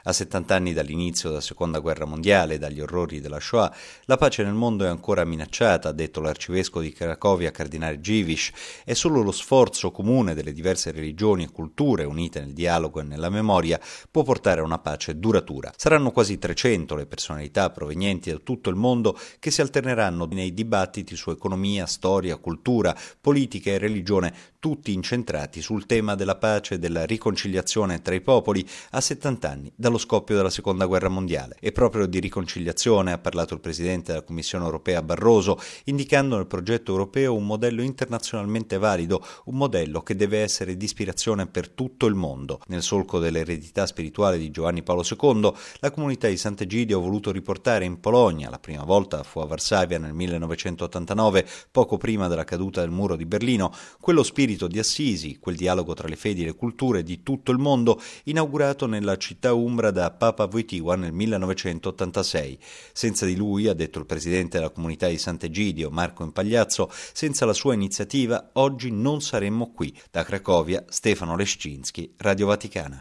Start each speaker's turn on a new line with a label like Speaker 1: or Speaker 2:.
Speaker 1: A 70 anni dall'inizio della Seconda Guerra Mondiale e dagli orrori della Shoah, la pace nel mondo è ancora minacciata, ha detto l'arcivescovo di Cracovia, cardinale Dziwisz. È solo lo sforzo comune delle diverse religioni e culture, unite nel dialogo e nella memoria, può portare a una pace duratura. Saranno quasi 300 le personalità provenienti da tutto il mondo che si alterneranno nei dibattiti su economia, storia, cultura, politica e religione, tutti incentrati sul tema della pace e della riconciliazione tra i popoli a 70 anni dallo scoppio della Seconda Guerra Mondiale. E proprio di riconciliazione ha parlato il Presidente della Commissione Europea Barroso, indicando nel progetto europeo un modello internazionalmente valido, un modello che deve essere di ispirazione per tutto il mondo. Nel solco dell'eredità spirituale di Giovanni Paolo II, la comunità di Sant'Egidio ha voluto riportare in Polonia, la prima volta fu a Varsavia nel 1989, poco prima della caduta del muro di Berlino, quello spirito di Assisi, quel dialogo tra le fedi e le culture di tutto il mondo, inaugurato nella città umbra da Papa Wojtyła nel 1986. Senza di lui, ha detto il presidente della comunità di Sant'Egidio, Marco Impagliazzo, senza la sua iniziativa oggi non saremmo qui. Da Cracovia, Stefano Leszczynski, Radio Vaticana.